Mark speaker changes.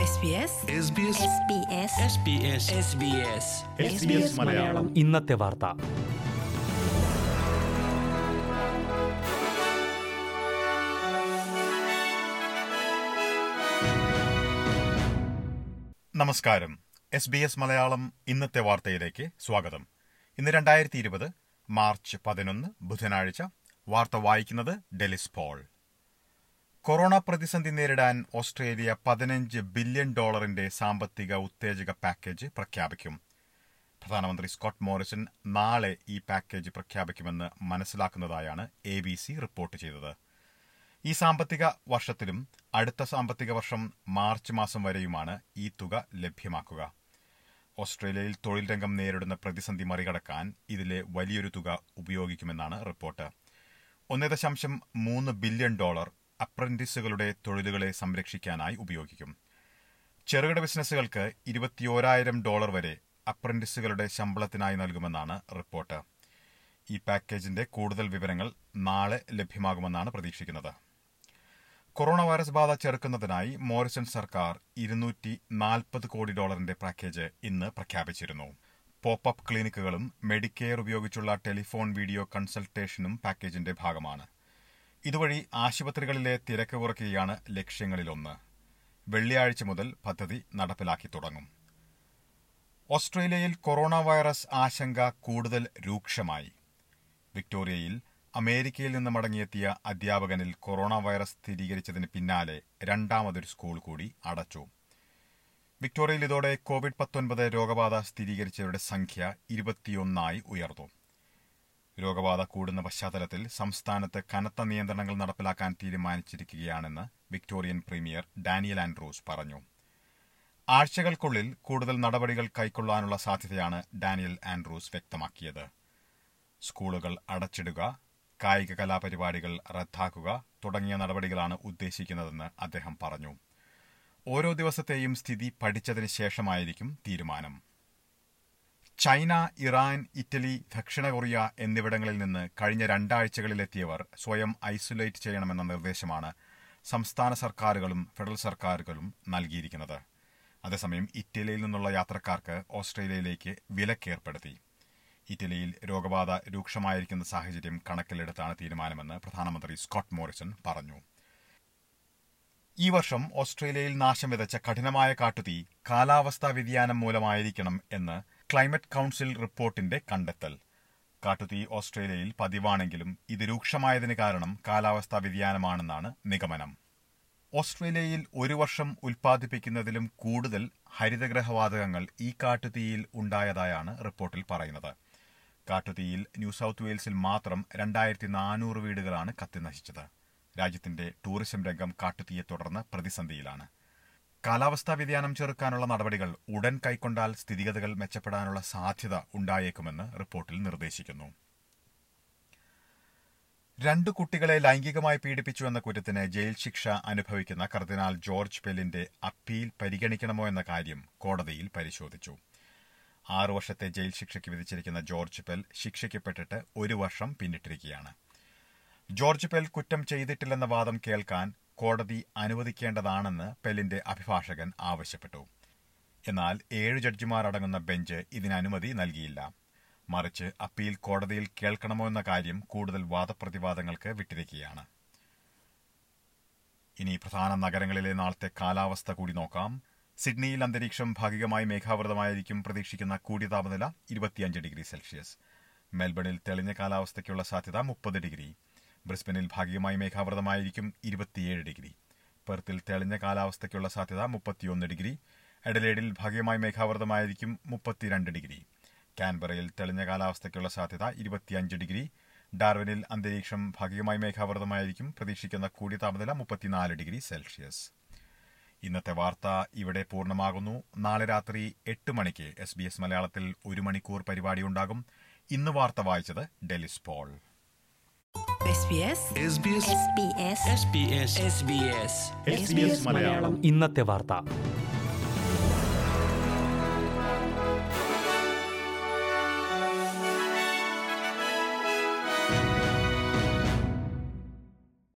Speaker 1: മലയാളം ഇന്നത്തെ വാർത്ത.
Speaker 2: നമസ്കാരം. SBS മലയാളം ഇന്നത്തെ വാർത്തയിലേക്ക് സ്വാഗതം. ഇന്ന് 2020 മാർച്ച് 11 ബുധനാഴ്ച. വാർത്ത വായിക്കുന്നത് ഡെലിസ് പോൾ. കൊറോണ പ്രതിസന്ധി നേരിടാൻ ഓസ്ട്രേലിയ $15 ബില്യൺ സാമ്പത്തിക ഉത്തേജക പാക്കേജ് പ്രഖ്യാപിക്കും. പ്രധാനമന്ത്രി സ്കോട്ട് മോറിസൺ നാളെ ഈ പാക്കേജ് പ്രഖ്യാപിക്കുമെന്ന് മനസ്സിലാക്കുന്നതായാണ് ABC റിപ്പോർട്ട് ചെയ്തത്. ഈ സാമ്പത്തിക വർഷത്തിലും അടുത്ത സാമ്പത്തിക വർഷം മാർച്ച് മാസം വരെയുമാണ് ഈ തുക ലഭ്യമാക്കുക. ഓസ്ട്രേലിയയിൽ തൊഴിൽ രംഗം നേരിടുന്ന പ്രതിസന്ധി മറികടക്കാൻ ഇതിലെ വലിയൊരു തുക ഉപയോഗിക്കുമെന്നാണ് റിപ്പോർട്ട്. $1.3 ബില്യൺ അപ്രന്റീസുകളുടെ തൊഴിലുകളെ സംരക്ഷിക്കാനായി ഉപയോഗിക്കും. ചെറുകിട ബിസിനസ്സുകൾക്ക് $21,000 വരെ അപ്രന്റീസുകളുടെ ശമ്പളത്തിനായി നൽകുമെന്നാണ് റിപ്പോർട്ട്. ഈ പാക്കേജിന്റെ കൂടുതൽ വിവരങ്ങൾ നാളെ ലഭ്യമാകുമെന്നാണ് പ്രതീക്ഷിക്കുന്നത്. കൊറോണ വൈറസ് ബാധ ചെറുക്കുന്നതിനായി മോറിസൺ സർക്കാർ $240 കോടി പാക്കേജ് ഇന്ന് പ്രഖ്യാപിച്ചിരുന്നു. പോപ്പ്-അപ്പ് ക്ലിനിക്കുകളും മെഡിക്കെയർ ഉപയോഗിച്ചുള്ള ടെലിഫോൺ വീഡിയോ കൺസൾട്ടേഷനും പാക്കേജിന്റെ ഭാഗമാണ്. ഇതുവഴി ആശുപത്രികളിലെ തിരക്ക് കുറയ്ക്കുകയാണ് ലക്ഷ്യങ്ങളിലൊന്ന്. വെള്ളിയാഴ്ച മുതൽ പദ്ധതി നടപ്പിലാക്കി തുടങ്ങും. ഓസ്ട്രേലിയയിൽ കൊറോണ വൈറസ് ആശങ്ക കൂടുതൽ രൂക്ഷമായി. വിക്ടോറിയയിൽ അമേരിക്കയിൽ നിന്ന് മടങ്ങിയെത്തിയ അധ്യാപകനിൽ കൊറോണ വൈറസ് സ്ഥിരീകരിച്ചതിന് പിന്നാലെ രണ്ടാമതൊരു സ്കൂൾ കൂടി അടച്ചു. വിക്ടോറിയയിൽ ഇതോടെ COVID-19 രോഗബാധ സ്ഥിരീകരിച്ചവരുടെ സംഖ്യ 21 ഉയർന്നു. രോഗബാധ കൂടുന്ന പശ്ചാത്തലത്തിൽ സംസ്ഥാനത്ത് കനത്ത നിയന്ത്രണങ്ങൾ നടപ്പിലാക്കാൻ തീരുമാനിച്ചിരിക്കുകയാണെന്ന് വിക്ടോറിയൻ പ്രീമിയർ ഡാനിയൽ ആൻഡ്രൂസ് പറഞ്ഞു. ആഴ്ചകൾക്കുള്ളിൽ കൂടുതൽ നടപടികൾ കൈക്കൊള്ളാനുള്ള സാധ്യതയാണ് ഡാനിയൽ ആൻഡ്രൂസ് വ്യക്തമാക്കിയത്. സ്കൂളുകൾ അടച്ചിടുക, കായിക കലാപരിപാടികൾ റദ്ദാക്കുക തുടങ്ങിയ നടപടികളാണ് ഉദ്ദേശിക്കുന്നതെന്ന് അദ്ദേഹം പറഞ്ഞു. ഓരോ ദിവസത്തെയും സ്ഥിതി പഠിച്ചതിന് ശേഷമായിരിക്കും തീരുമാനം. ചൈന, ഇറാൻ, ഇറ്റലി, ദക്ഷിണ കൊറിയ എന്നിവിടങ്ങളിൽ നിന്ന് കഴിഞ്ഞ 2 ആഴ്ചകളിലെത്തിയവർ സ്വയം ഐസൊലേറ്റ് ചെയ്യണമെന്ന നിർദ്ദേശമാണ് സംസ്ഥാന സർക്കാരുകളും ഫെഡറൽ സർക്കാരുകളും നൽകിയിരിക്കുന്നത്. അതേസമയം ഇറ്റലിയിൽ നിന്നുള്ള യാത്രക്കാർക്ക് ഓസ്ട്രേലിയയിലേക്ക് വിലക്കേർപ്പെടുത്തി. ഇറ്റലിയിൽ രോഗബാധ രൂക്ഷമായിരിക്കുന്ന സാഹചര്യം കണക്കിലെടുത്താണ് തീരുമാനമെന്ന് പ്രധാനമന്ത്രി സ്കോട്ട് മോറിസൺ പറഞ്ഞു. ഈ വർഷം ഓസ്ട്രേലിയയിൽ നാശം വിതച്ച കഠിനമായ കാട്ടുതീ കാലാവസ്ഥാ വ്യതിയാനം മൂലമായിരിക്കണം എന്ന് ക്ലൈമറ്റ് കൌൺസിൽ റിപ്പോർട്ടിന്റെ കണ്ടെത്തൽ. കാട്ടുതീ ഓസ്ട്രേലിയയിൽ പതിവാണെങ്കിലും ഇത് രൂക്ഷമായതിന് കാരണം കാലാവസ്ഥാ വ്യതിയാനമാണെന്നാണ് നിഗമനം. ഓസ്ട്രേലിയയിൽ ഒരു വർഷം ഉൽപ്പാദിപ്പിക്കുന്നതിലും കൂടുതൽ ഹരിതഗ്രഹവാതകങ്ങൾ ഈ കാട്ടുതീയിൽ ഉണ്ടായതായാണ് റിപ്പോർട്ടിൽ പറയുന്നത്. കാട്ടുതീയിൽ ന്യൂ സൌത്ത് വെയിൽസിൽ മാത്രം 2400 വീടുകളാണ് കത്തിനശിച്ചത്. രാജ്യത്തിന്റെ ടൂറിസം രംഗം കാട്ടുതീയെ തുടർന്ന് പ്രതിസന്ധിയിലാണ്. കാലാവസ്ഥാ വ്യതിയാനം ചെറുക്കാനുള്ള നടപടികൾ ഉടൻ കൈക്കൊണ്ടാൽ സ്ഥിതിഗതികൾ മെച്ചപ്പെടാനുള്ള സാധ്യത ഉണ്ടായേക്കുമെന്ന് റിപ്പോർട്ടിൽ നിർദ്ദേശിക്കുന്നു. 2 കുട്ടികളെ ലൈംഗികമായി പീഡിപ്പിച്ചു എന്ന കുറ്റത്തിന് ജയിൽ ശിക്ഷ അനുഭവിക്കുന്ന കർദിനാൾ ജോർജ് പെല്ലിന്റെ അപ്പീൽ പരിഗണിക്കണമോ എന്ന കാര്യം കോടതിയിൽ പരിശോധിച്ചു. 6 വർഷത്തെ ജയിൽ ശിക്ഷയ്ക്ക് വിധിച്ചിരിക്കുന്ന ജോർജ് പെൽ ശിക്ഷിക്കപ്പെട്ടിട്ട് 1 വർഷം പിന്നിട്ടിരിക്കുകയാണ്. ജോർജ് പെൽ കുറ്റം ചെയ്തിട്ടില്ലെന്ന വാദം കേൾക്കാൻ കോടതി അനുവദിക്കേണ്ടതാണെന്ന് പെല്ലിന്റെ അഭിഭാഷകൻ ആവശ്യപ്പെട്ടു. എന്നാൽ 7 ജഡ്ജിമാരടങ്ങുന്ന ബെഞ്ച് ഇതിന് അനുമതി നൽകിയില്ല. മറിച്ച് അപ്പീൽ കോടതിയിൽ കേൾക്കണമോ എന്ന കാര്യം കൂടുതൽ വാദപ്രതിവാദങ്ങൾക്ക് വിട്ടിരിക്കുകയാണ്. ഇനി പ്രധാന നഗരങ്ങളിലെ നാളത്തെ കാലാവസ്ഥ കൂടി നോക്കാം. സിഡ്നിയിൽ അന്തരീക്ഷം ഭാഗികമായി മേഘാവൃതമായിരിക്കും. പ്രതീക്ഷിക്കുന്ന കൂടിയ താപനില 25 ഡിഗ്രി സെൽഷ്യസ്. മെൽബണിൽ തെളിഞ്ഞ കാലാവസ്ഥയ്ക്കുള്ള സാധ്യത 30 ഡിഗ്രി. ബ്രിസ്ബനിൽ ഭാഗികമായി മേഘാവൃതമായിരിക്കും 27 ഡിഗ്രി. പെർത്തിൽ തെളിഞ്ഞ കാലാവസ്ഥയ്ക്കുള്ള സാധ്യത 31 ഡിഗ്രി. എഡലേഡിൽ ഭാഗികമായി മേഘാവൃതമായിരിക്കും 32 ഡിഗ്രി. കാൻബറയിൽ തെളിഞ്ഞ കാലാവസ്ഥയ്ക്കുള്ള സാധ്യത 25 ഡിഗ്രി. ഡാർവിനിൽ അന്തരീക്ഷം ഭാഗികമായി മേഘാവൃതമായിരിക്കും. പ്രതീക്ഷിക്കുന്ന കൂടിയ താപനില 34 ഡിഗ്രി സെൽഷ്യസ്. ഇന്നത്തെ വാർത്ത ഇവിടെ പൂർണ്ണമാകുന്നു. നാളെ രാത്രി 8 മണിക്ക് SBS മലയാളത്തിൽ 1 മണിക്കൂർ പരിപാടിയുണ്ടാകും. ഇന്ന് വാർത്ത വായിച്ചത് ഡെലിസ് പോൾ.
Speaker 1: ഇന്നത്തെ വാർത്ത.